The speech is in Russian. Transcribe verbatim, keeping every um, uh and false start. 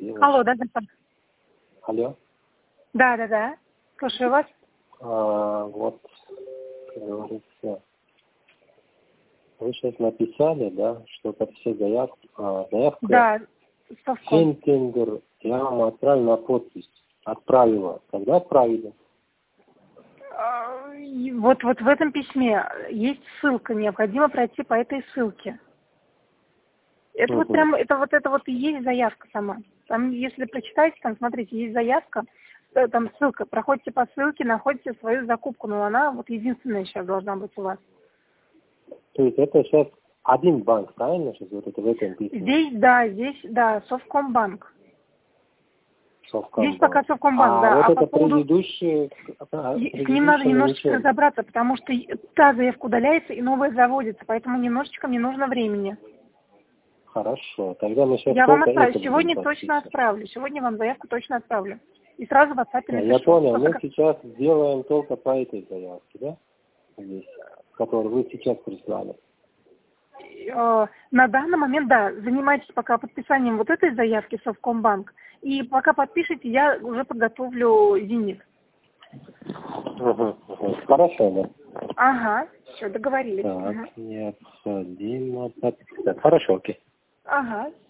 делать. Алло, да, да. Алло. Да, да, да. Слушаю вас. А, вот, как говорится, вы сейчас написали, да, что это все заявки, а, заявка. Да, совком. Сентендер, я вам отправил на подпись. Отправила. Когда отправили? А, и Вот, вот в этом письме есть ссылка, необходимо пройти по этой ссылке. Это вот Угу. прям, это вот это вот и есть заявка сама. Там, если прочитаете, там, смотрите, есть заявка, э, там ссылка, проходите по ссылке, находите свою закупку, но она вот единственная сейчас должна быть у вас. То есть это сейчас один банк, правильно? Сейчас вот это в этом письме. Здесь, да, здесь, да, Совкомбанк. Здесь Совкомбанк. пока Совкомбанк, А да. вот А по это поводу... предыдущие, а, С ним надо предыдущие немножечко ничего. разобраться, потому что и- та заявка удаляется и новая заводится, поэтому немножечко мне нужно времени. Хорошо. Тогда мы сейчас Я вам только отправлю. это будем Сегодня точно подписывать. отправлю. Сегодня вам заявку точно отправлю. И сразу в WhatsApp Да, напишу. я понял. Просто Мы как- сейчас делаем только по этой заявке, да? Здесь, которую вы сейчас прислали. э, На данный момент, да, занимайтесь пока подписанием вот этой заявки Совкомбанк. И пока подпишите, я уже подготовлю «Зенит». Угу, угу. Хорошо, да. Ага, все, договорились. Так, Ага. необходимо подписать. Хорошо, окей. Ага.